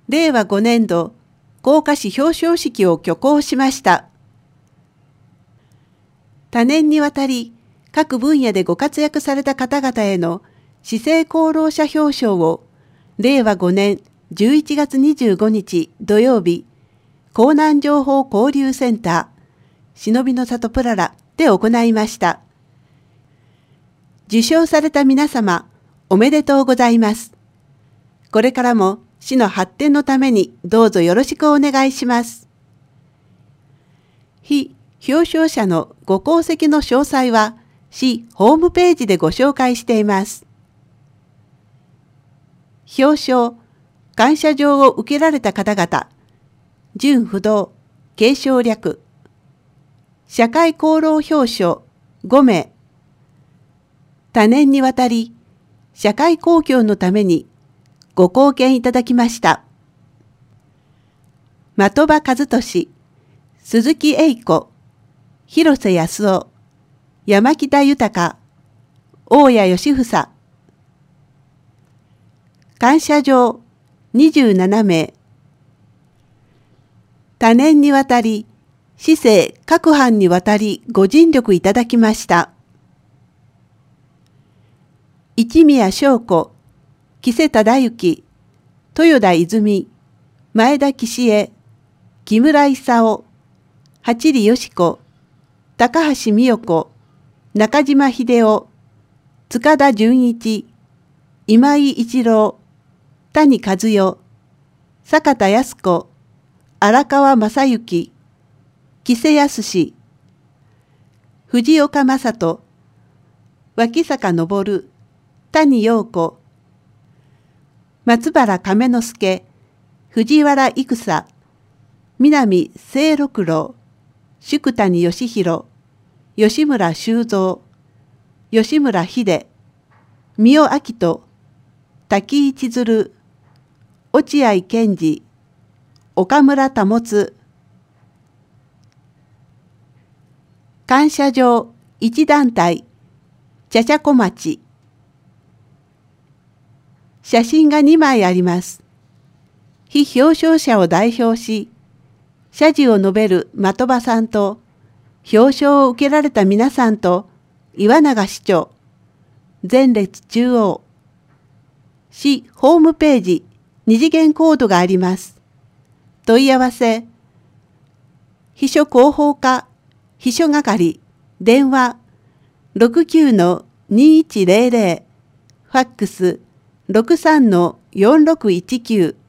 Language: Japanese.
令和5年度甲賀市表彰式を挙行しました。多年にわたり各分野でご活躍された方々への市政功労者表彰を令和5年11月25日土曜日、江南情報交流センター、忍びの里プララで行いました。受賞された皆様、おめでとうございます。これからも市の発展のためにどうぞよろしくお願いします。被表彰者のご功績の詳細は市ホームページでご紹介しています。表彰、感謝状を受けられた方々、準不動、継承略、社会功労表彰5名、多年にわたり社会公共のためにご貢献いただきました。的場和俊、鈴木栄子、広瀬康夫、山北豊、大谷義房。感謝状27名。多年にわたり、市政各班にわたりご尽力いただきました。一宮翔子、木瀬忠之、豊田泉、前田喜志恵、木村勲、八里よし子、高橋美代子、中島秀夫、塚田純一、今井一郎、谷和代、坂田康子、荒川正幸、木瀬康、藤岡正人、脇坂昇、谷陽子、松原亀之助、藤原戦、南清六郎、宿谷義弘、吉村修造、吉村秀、三尾明人、滝井千鶴、落合健二、岡村保。感謝状一団体、茶々小町。写真が2枚あります。被表彰者を代表し、謝辞を述べる的場さんと、表彰を受けられた皆さんと、岩永市長、前列中央。市ホームページ、二次元コードがあります。問い合わせ、秘書広報課、秘書係、電話、69-2100、ファックス、63-4619